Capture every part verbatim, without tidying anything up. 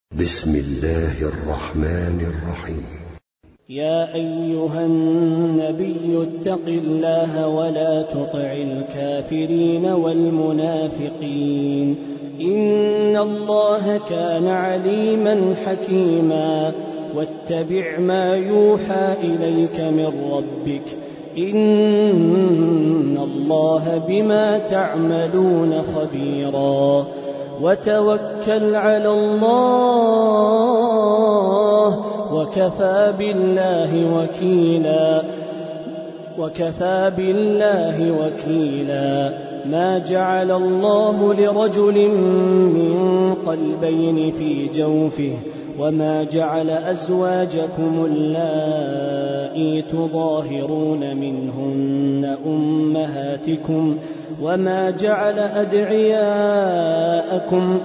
بسم الله الرحمن الرحيم. يا أيها النبي اتق الله ولا تطع الكافرين والمنافقين إن الله كان عليما حكيما واتبع ما يوحى إليك من ربك إن الله بما تعملون خبيرا وتوكل على الله وكفى بالله وكيلا وكفى بالله وكيلا ما جعل الله لرجل من قلبين في جوفه وما جعل أزواجكم اللائي تظاهرون منهن أمهاتكم وما جعل أدعياءكم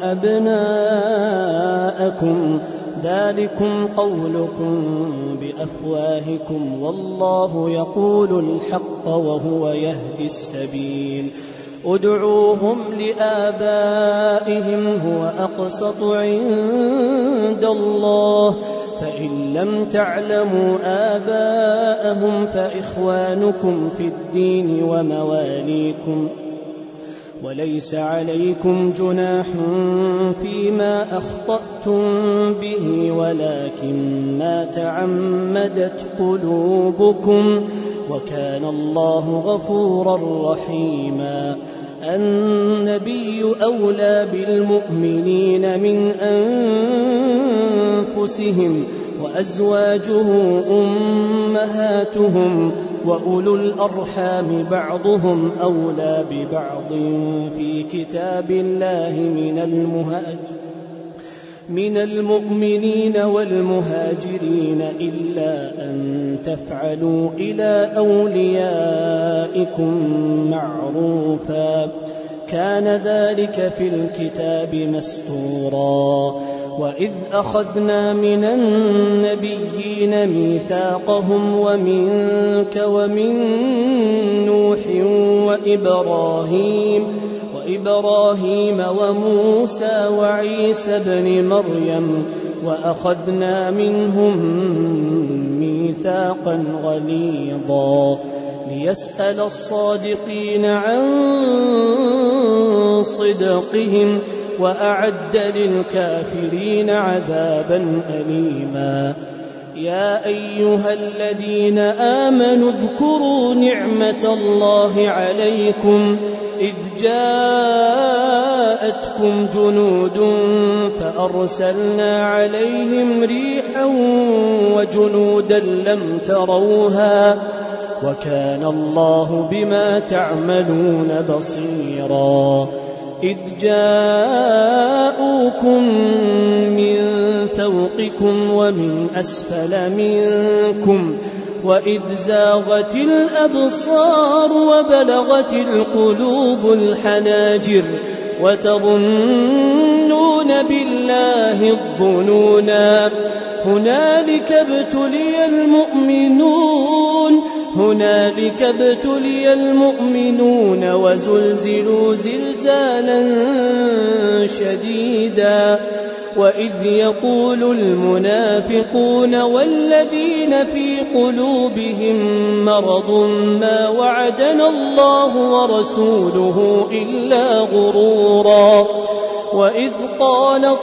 أبناءكم ذلكم قولكم بأفواهكم والله يقول الحق وهو يهدي السبيل ادعوهم لآبائهم هو أقسط عند الله فإن لم تعلموا آباءهم فإخوانكم في الدين ومواليكم وليس عليكم جناح فيما أخطأتم به ولكن ما تعمدت قلوبكم وكان الله غفورا رحيما النبي أولى بالمؤمنين من أنفسهم وأزواجه أمهاتهم وأولو الأرحام بعضهم أولى ببعض في كتاب الله من المهاجر من المؤمنين والمهاجرين إلا أن تفعلوا إلى أوليائكم معروفا كان ذلك في الكتاب مسطورا وإذ أخذنا من النبيين ميثاقهم ومنك ومن نوح وإبراهيم وإبراهيم وموسى وعيسى بن مريم وأخذنا منهم ميثاقا غليظا ليسأل الصادقين عن صدقهم وأعد للكافرين عذابا أليما يا أيها الذين آمنوا اذكروا نعمة الله عليكم إذ جاءتكم جنود فأرسلنا عليهم ريحا وجنودا لم تروها وكان الله بما تعملون بصيرا إذ جاءوكم من فوقكم ومن أسفل منكم وإذ زاغت الأبصار وبلغت القلوب الحناجر وتظنون بالله الظنونا هنالك ابتلي المؤمنون هنالك ابتلي المؤمنون وزلزلوا زلزالا شديدا وإذ يقول المنافقون والذين في قلوبهم مرض ما وعدنا الله ورسوله إلا غرورا وإذ قالت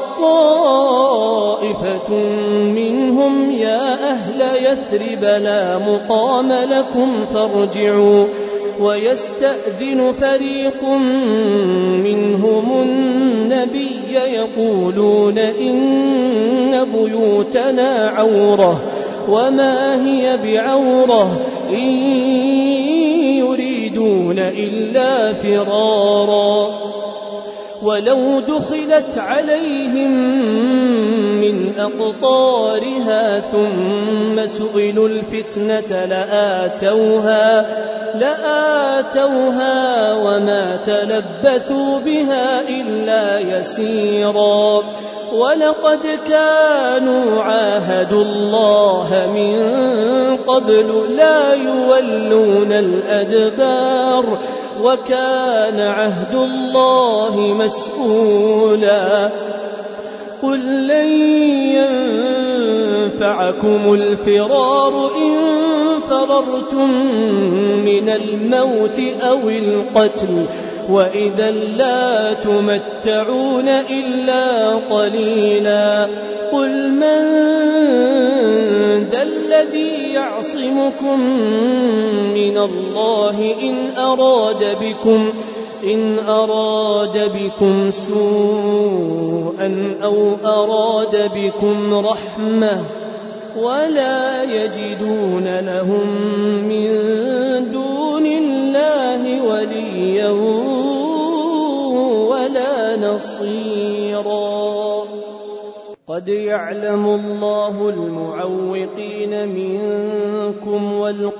طائفة منهم يا أهل يثرب لا مقام لكم فارجعوا ويستأذن فريق منهم النبي يقولون إن بيوتنا عورة وما هي بعورة إن يريدون إلا فرارا ولو دخلت عليهم من أقطارها ثم سئلوا الفتنة لآتوها لآتوها وما تلبثوا بها إلا يسيرا ولقد كانوا عاهدوا الله من قبل لا يولون الأدبار وكان عهد الله مسؤولا قل لن بكم الفرار إن فررتم من الموت أو القتل وإذا لا تمتعون إلا قليلا قل من ذا الذي يعصمكم من الله إن أراد بكم إن أراد بكم سوءا أو أراد بكم رحمة ولا يجدون لهم من دون الله وليا ولا نصيرا قد يعلم الله المعوقين منكم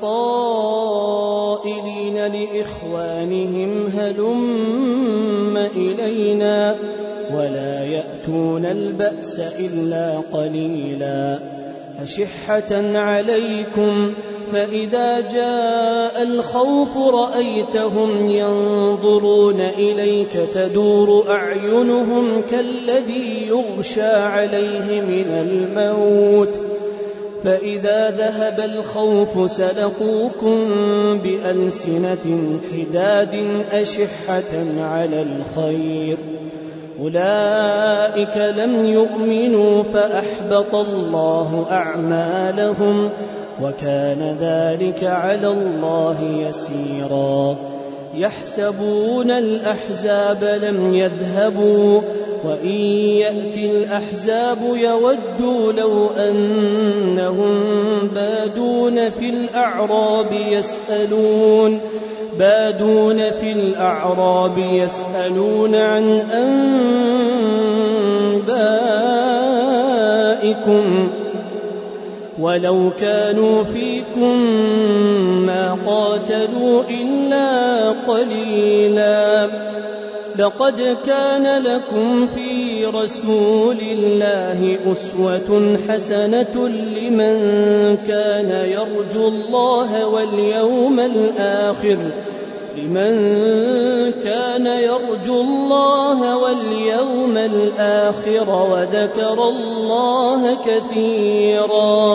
والقائلين لإخوانهم هلم إلينا ولا يأتون البأس إلا قليلا أشحة عليكم فإذا جاء الخوف رأيتهم ينظرون إليك تدور أعينهم كالذي يغشى عليه من الموت فإذا ذهب الخوف سلقوكم بألسنة حداد أشحة على الخير أولئك لم يؤمنوا فأحبط الله أعمالهم وكان ذلك على الله يسيرا يحسبون الأحزاب لم يذهبوا وإن يأتي الأحزاب يودوا لو أنهم بادون في الأعراب يسألون بادون في الأعراب يسألون عن أنبائكم ولو كانوا فيكم ما قاتلوا إلا قليلا لقد كان لكم في رسول الله أسوة حسنة لمن كان يرجو الله واليوم الآخر لمن كان يرجو الله واليوم الآخر وذكر الله كثيرا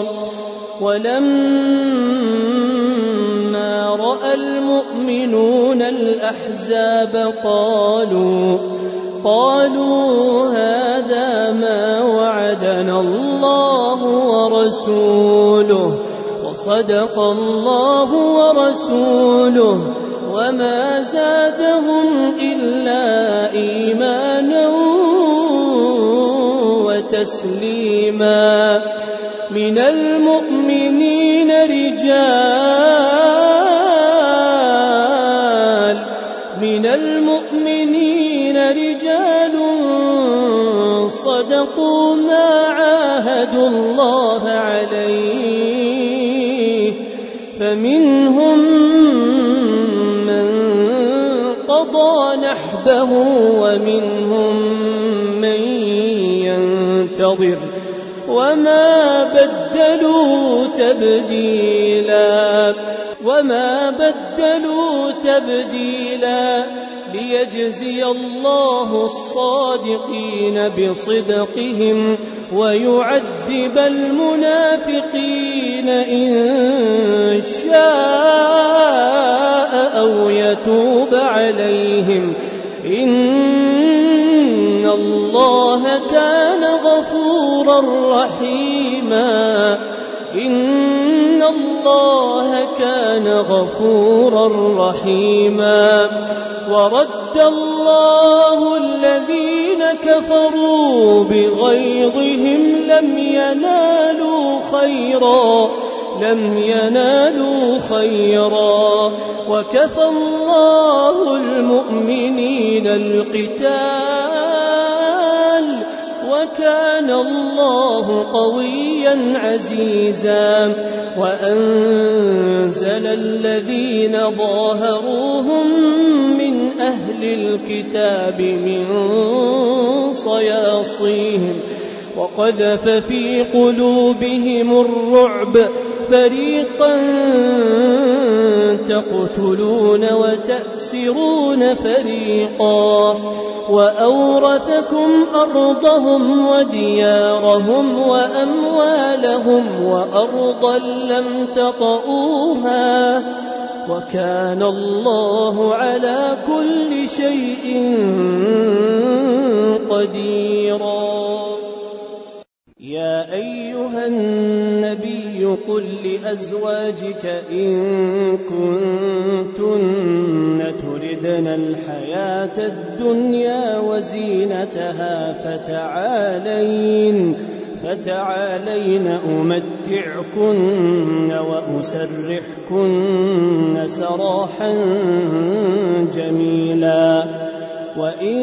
ولما رأى المؤمنون الأحزاب قالوا قالوا هذا ما وعدنا الله ورسوله وصدق الله ورسوله وما زادهم إلا إيمانا وتسليما من المؤمنين رجال من المؤمنين رجال صدقوا ما عاهدوا الله عليه فمنهم من قضى نحبه ومنهم من ينتظر وما بدلوا تبديلا وما بدلوا تبديلا ليجزي الله الصادقين بصدقهم ويعذب المنافقين إن شاء أو يتوب عليهم إن الله كان غفورا رحيما إن الله كان غفورا رحيما ورد الله الذين كفروا بغيظهم لم ينالوا خيرا لم ينالوا خيرا وكفى الله المؤمنين القتال وكان الله قويا عزيزا وأنزل الذين ظاهروهم من أهل الكتاب من صياصيهم وقذف في قلوبهم الرعب فريقا تقتلون وتأسرون فريقا وأورثكم أرضهم وديارهم وأموالهم وأرضا لم تطئوها وكان الله على كل شيء قديرا. يا أيها النبي قل لأزواجك إن كنتن تردن الحياة الدنيا وزينتها فتعالين فتعالين أمتعكن وأسرحكن سراحا جميلا. وإن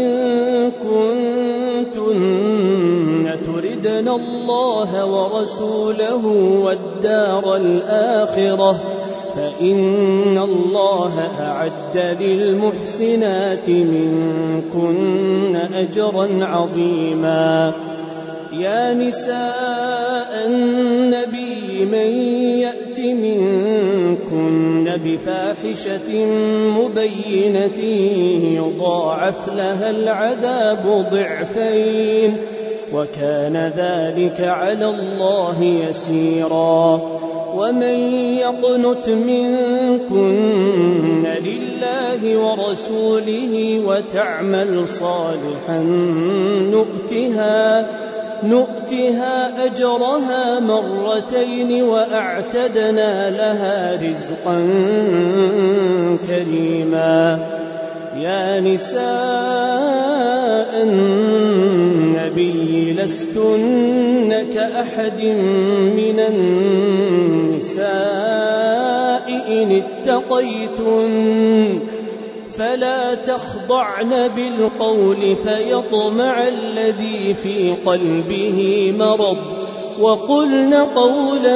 كنتن تردن الله ورسوله والدار الآخرة فإن الله أعد للمحسنات منكن أجرا عظيما. يا نساء النبي من يأت منكن بفاحشة مبينة يضاعف لها العذاب ضعفين وكان ذلك على الله يسيرا. ومن يقنت منكن لله ورسوله وتعمل صالحا نؤتها نؤتها أجرها مرتين وأعتدنا لها رزقا كريما. يا نساء النبي لستن كأحد من النساء إن اتقيتن فلا تخضعن بالقول فيطمع الذي في قلبه مرض وقلن قولا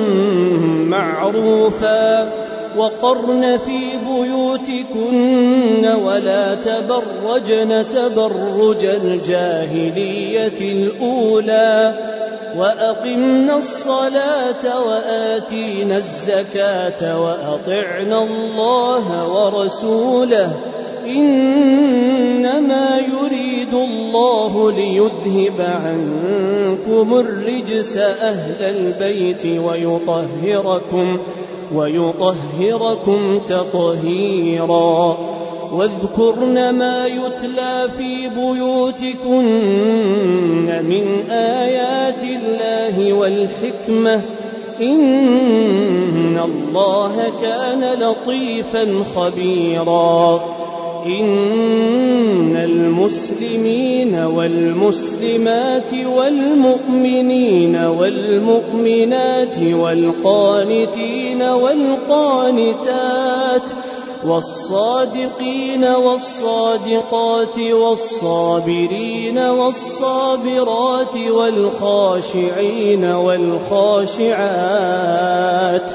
معروفا وقرن في بيوتكن ولا تبرجن تبرج الجاهلية الأولى وأقمنا الصلاة وآتينا الزكاة وأطعنا الله ورسوله إنما يريد الله ليذهب عنكم الرجس أهل البيت ويطهركم ويطهركم تطهيرا. واذكرن ما يتلى في بيوتكن من آيات الله والحكمة إن الله كان لطيفا خبيرا. إن المسلمين والمسلمات والمؤمنين والمؤمنات والقانتين والقانتات والصادقين والصادقات والصابرين والصابرات والخاشعين والخاشعات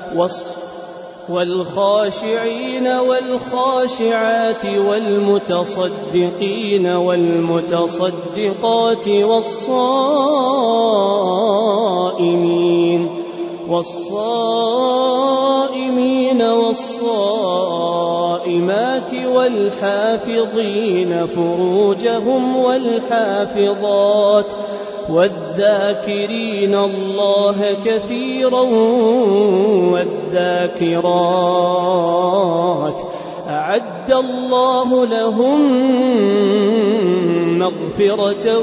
والخاشعين والخاشعات والمتصدقين والمتصدقات والصائمين والصائمين والصائمات والحافظين فروجهم والحافظات والذاكرين الله كثيرا والذاكرات أعد الله لهم مغفرة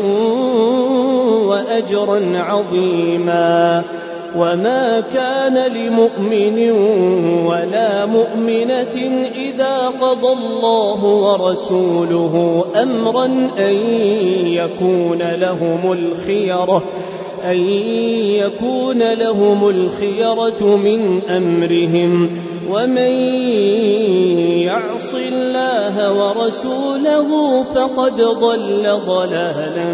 وأجرا عظيما. وما كان لمؤمن ولا مؤمنة إذا قضى الله ورسوله أمرا أن يكون لهم الخيرة أن يكون لهم الخيرة من أمرهم ومن يعص الله ورسوله فقد ضل ضلالا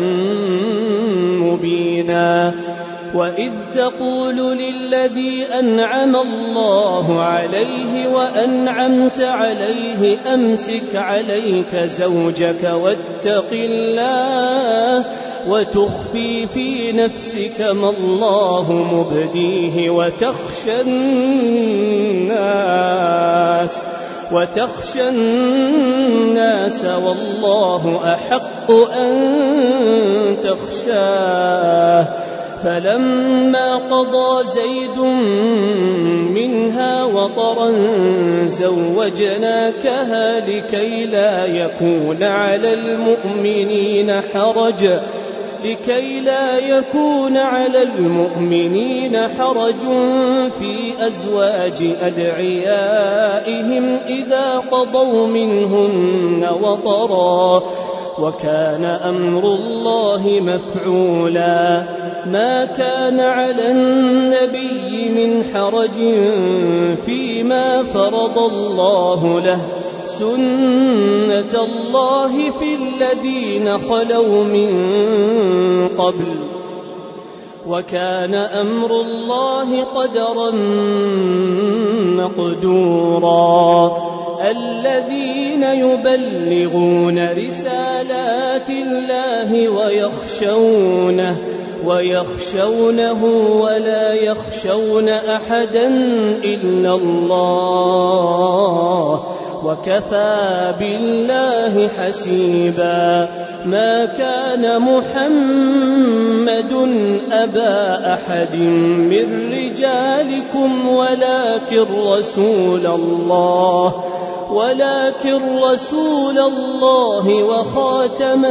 مبينا. وإذ تقول للذي أنعم الله عليه وأنعمت عليه أمسك عليك زوجك واتق الله وتخفي في نفسك ما الله مبديه وتخشى الناس وتخشى الناس والله أحق أن تخشاه فلما قضى زيد منها وطرا زوجناكها لكي لا يكون على المؤمنين حرج لكي لا يكون على المؤمنين حرج في أزواج أدعيائهم إذا قضوا منهن وطرا وكان أمر الله مفعولا ما كان على النبي من حرج فيما فرض الله له سنة الله في الذين خلوا من قبل وكان أمر الله قدرا مقدورا الذين يبلغون رسالات الله ويخشونه ويخشونه ولا يخشون أحدا إلا الله وكفى بالله حسيبا ما كان محمد أبا أحد من رجالكم ولكن رسول الله ولكن رسول الله وخاتم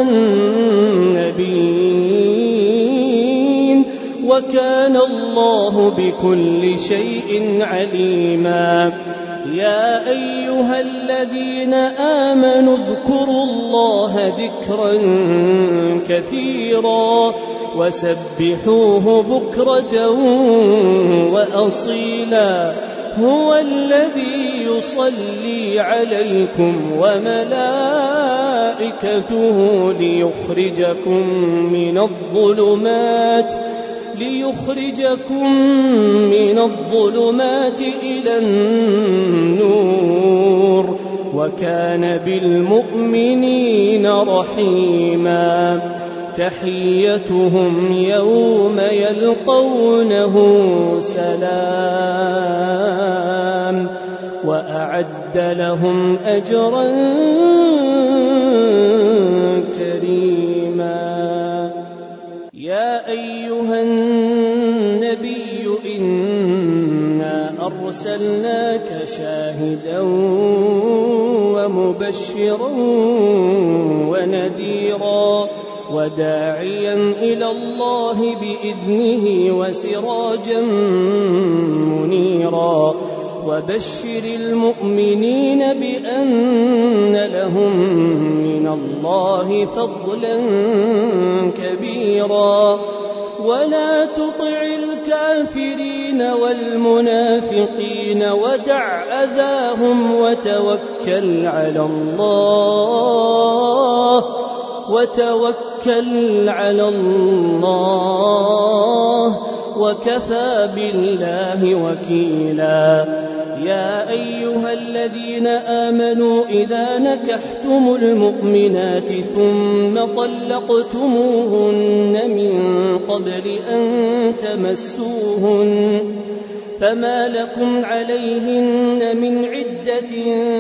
النبيين وكان الله بكل شيء عليما يا أيها الذين آمنوا اذكروا الله ذكرا كثيرا وسبحوه بكرة وأصيلا هو الذي يصلي عليكم وملائكته ليخرجكم من الظلمات ليخرجكم من الظلمات إلى النور وكان بالمؤمنين رحيما تحيتهم يوم يلقونه سلام وأعد لهم أجرا كريما يا أيها النبي إنا أرسلناك شاهدا ومبشرا ونذيرا وداعيا إلى الله بإذنه وسراجا منيرا وبشر المؤمنين بأن لهم من الله فضلا كبيرا ولا تطع الكافرين والمنافقين ودع أذاهم وتوكل على الله وتوكل على الله وكفى بالله وكيلا يا أيها الذين آمنوا إذا نكحتم المؤمنات ثم طلقتموهن من قبل أن تمسوهن فما لكم عليهن من عدة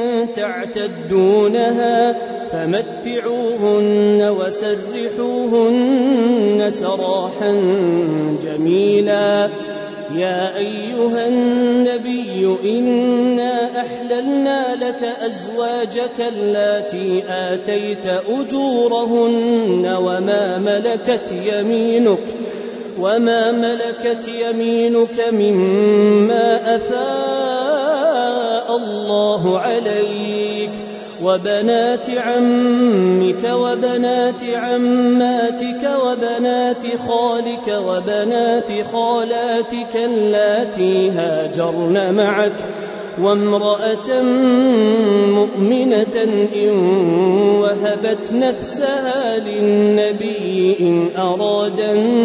تعتدونها فمتعوهن وسرحوهن سراحا جميلا يا أيها النبي إنا أحللنا لك أزواجك اللاتي آتيت أجورهن وما ملكت يمينك وما ملكت يمينك مما أفاء الله عليك وبنات عمك وبنات عماتك وبنات خالك وبنات خالاتك اللاتي هاجرن معك وامرأة مؤمنة إن وهبت نفسها للنبي إن أراد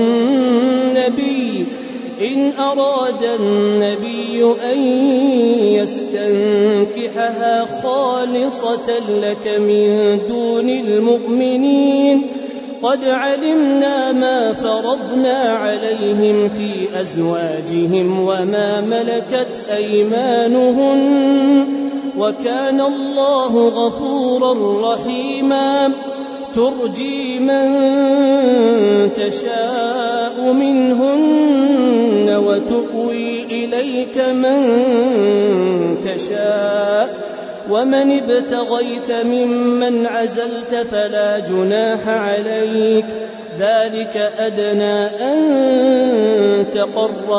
النبي إن أراد النبي أن يستنكحها خالصة لك من دون المؤمنين قد علمنا ما فرضنا عليهم في أزواجهم وما ملكت أيمانهم وكان الله غفورا رحيما ترجي من تشاء منهن وتؤوي إليك من تشاء ومن ابتغيت ممن عزلت فلا جناح عليك ذلك أدنى أن تقر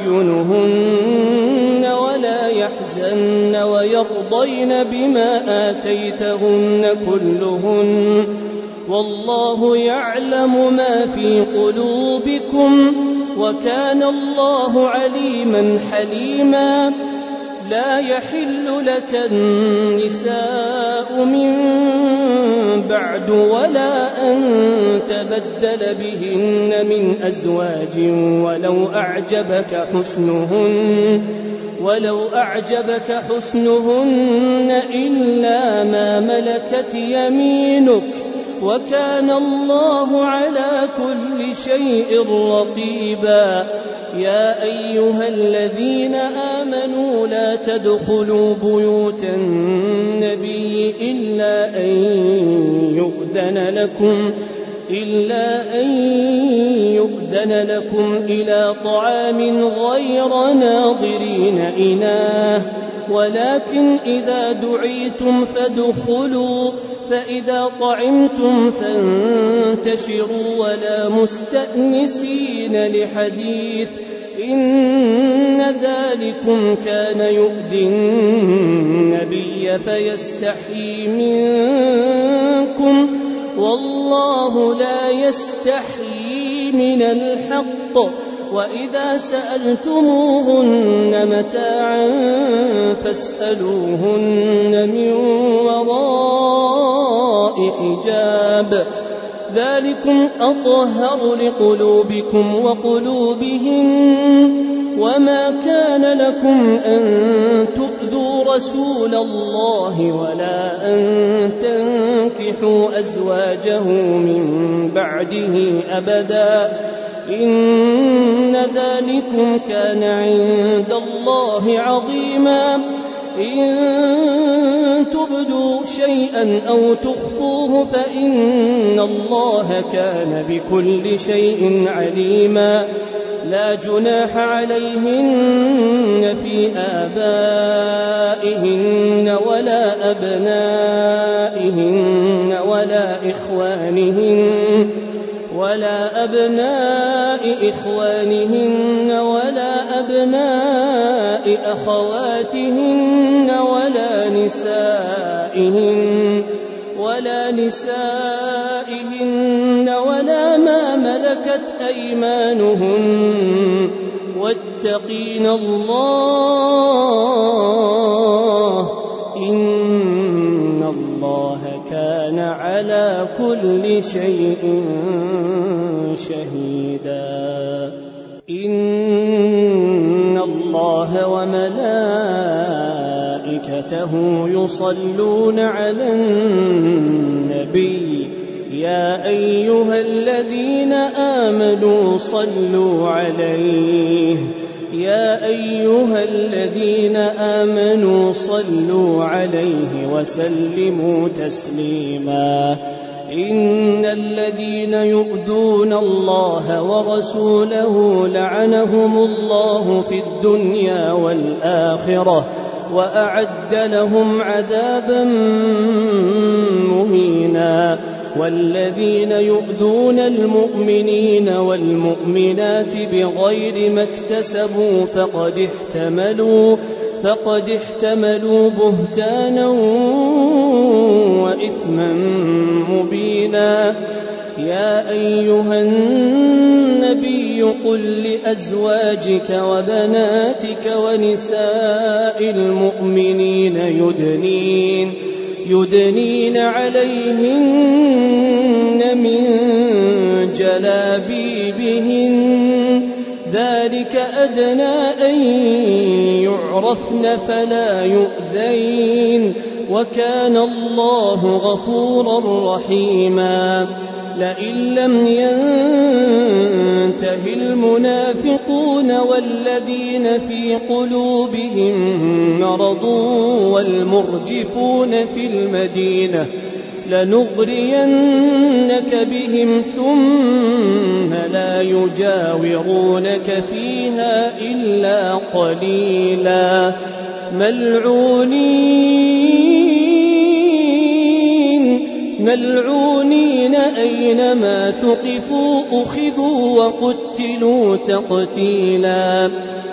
أعينهن ولا يحزن ويرضين بما آتيتهن كلهن والله يعلم ما في قلوبكم وكان الله عليما حليما لا يحل لك النساء من بعد ولا أن تبدل بهن من أزواج ولو أعجبك حسنهن ولو أعجبك حسنهن إلا ما ملكت يمينك وكان الله على كل شيء رقيبا يا أيها الذين آمنوا لا تدخلوا بيوت النبي إلا أن يؤذن لكم إلا أن يؤذن لكم إلى طعام غير ناظرين إناه ولكن إذا دعيتم فادخلوا فإذا طعمتم فانتشروا ولا مستأنسين لحديث إن ذلكم كان يؤذي النبي فيستحيي منكم والله لا يستحيي من الحق وإذا سألتموهن متاعا فاسألوهن من وراء حجاب ذلكم أطهر لقلوبكم وقلوبهن وما كان لكم أن تؤذوا رسول الله ولا أن تنكحوا أزواجه من بعده أبدا إن ذلكم كان عند الله عظيما إن تبدوا شيئا أو تخفوه فإن الله كان بكل شيء عليما لا جناح عليهن في آبائهن ولا أبنائهن ولا إخوانهن ولا أبناء إخوانهن ولا أبناء أخواتهن ولا نسائهن ولا نسائهن ولا ما ملكت أيمانهن واتقين الله إن الله كان على كل شيء شهيدا إن الله وملائكته يصلون على النبي يا أيها الذين آمنوا صلوا عليه يا أيها الذين آمنوا صلوا عليه وسلموا تسليما إن الذين يؤذون الله ورسوله لعنهم الله في الدنيا والآخرة وأعد لهم عذابا مهينا والذين يؤذون المؤمنين والمؤمنات بغير ما اكتسبوا فقد احتملوا فقد احتملوا بهتانا وإثما مبينا يا أيها النبي قل لأزواجك وبناتك ونساء المؤمنين يدنين يدنين عليهن من جلابيبهن ذلك أدنى أن يعرفن فلا يؤذين وكان الله غفورا رحيما لئن لم ينته المنافقون والذين في قلوبهم مرض والمرجفون في المدينة لنغرينك بهم ثم لا يجاورونك فيها إلا قليلا ملعونين ملعونين أينما ثقفوا أخذوا وقتلوا تقتيلا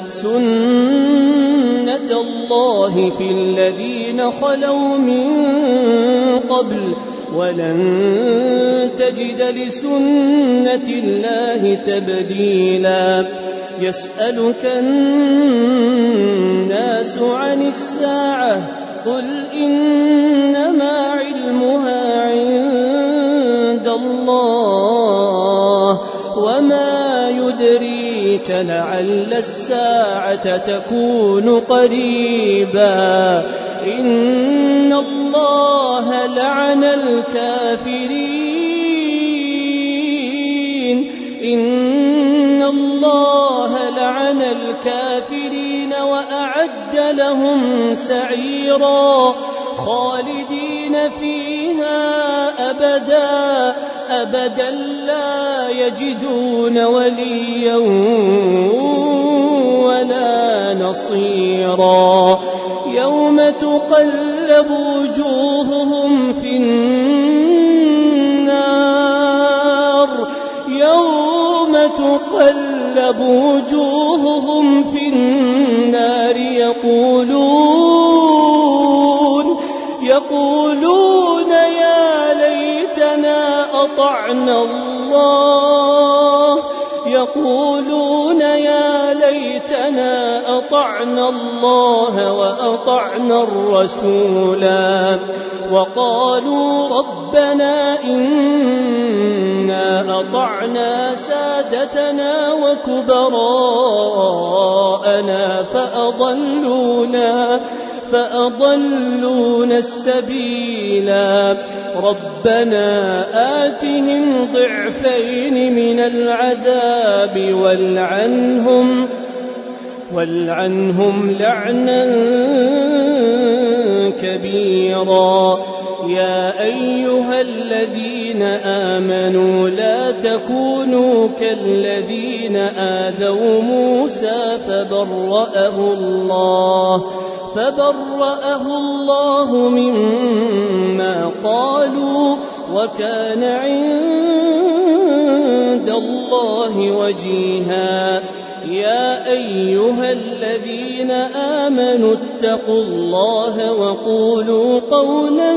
سنة الله في الذين خلوا من قبل ولن تجد لسنة الله تبديلا يسألك الناس عن الساعة قل إنما علمها عند الله وما يدريك لعل الساعة تكون قريبا إن الله لعن الكافرين إن الله لعن الكافرين وأعد لهم سعيرا خالدين فيها أبدا أبدا لا يجدون وليا ولا نصيرا يوم تقلب وجوههم في النار يوم تقلب وجوههم في النار يقولون يقولون يا ليتنا أطعنا الله يقولون يا ليتنا أطعنا الله وأطعنا الرسولا وقالوا ربنا إنا أطعنا سادتنا وكبراءنا فأضلونا فأضلون السبيلا ربنا آتهم ضعفين من العذاب والعنهم والعنهم لعنا كبيرا يا أيها الذين آمنوا لا تكونوا كالذين آذوا موسى فبرأه الله فبرأه الله مما قالوا وكان عند الله وجيها يا أيها الذين آمنوا اتقوا الله وقولوا قولا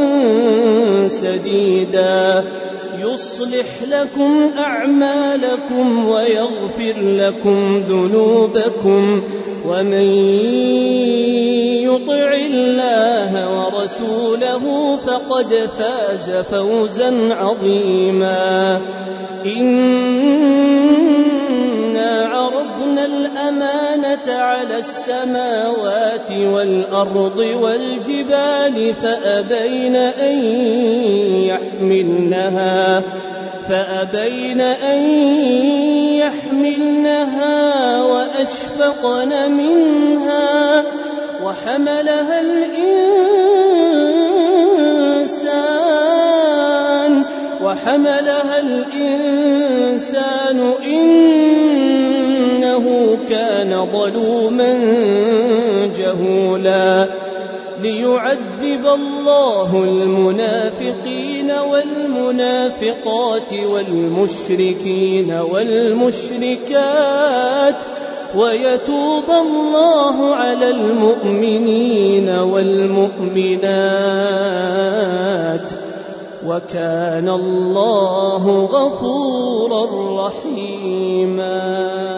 سديدا يصلح لكم أعمالكم ويغفر لكم ذنوبكم ومن يطع الله ورسوله فقد فاز فوزا عظيما إنا عرضنا الأمانة على السماوات والأرض والجبال فأبين أن يحملنها فأبين أن يحملنها وأشفقن منها وحملها الإنسان وحملها الإنسان إنه كان ظلوما جهولا ليعذب الله المنافقين والمنافقات والمشركين والمشركات ويتوب الله على المؤمنين والمؤمنات وكان الله غفورا رحيما.